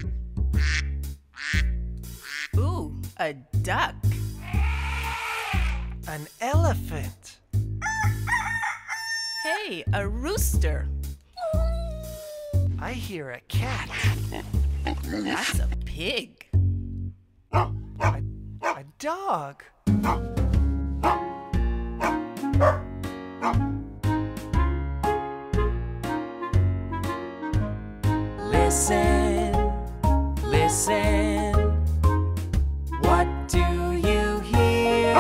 Ooh, a duck. An elephant. Hey, a rooster. I hear a cat. That's a pig. A dog. Listen, listen. What do you hear?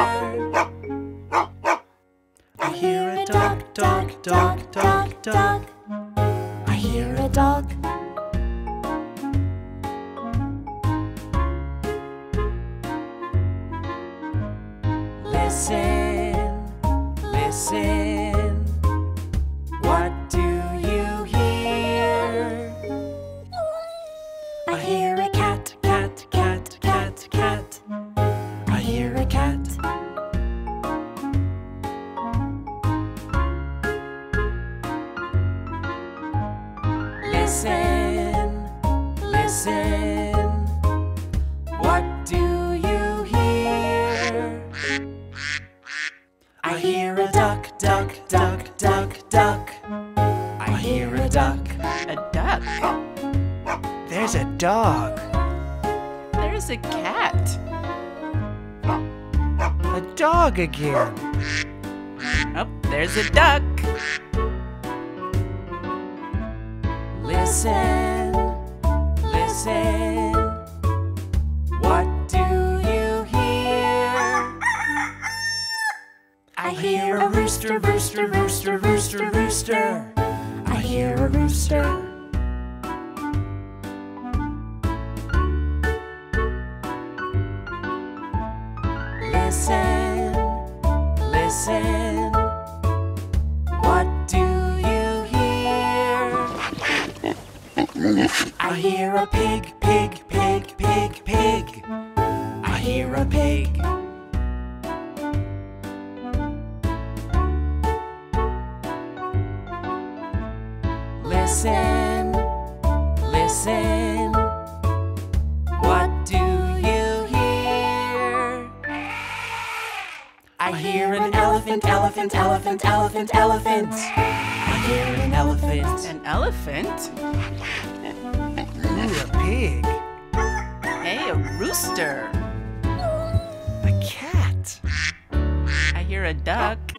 I hear a dog, dog, dog, dog, dog. I hear a dog. Listen, listen. What do you hear? I hear a cat, cat, cat, cat, cat. I hear a cat. Listen, listen. What do you hear? I hear a duck, duck, duck, duck, duck. I hear a duck. A duck. There's a dog. There's a cat. A dog again. Oh, there's a duck. Listen, listen. What do you hear? I hear a rooster, rooster, rooster, rooster, rooster. I hear a rooster. Listen, listen. What do you hear? I hear a pig, pig, pig, pig, pig. I hear a pig. Listen, listen. What do you hear? I hear an elephant, elephant, elephant, elephant, elephant. I hear an elephant. An elephant? Ooh, a pig. Hey, a rooster. A cat. I hear a duck.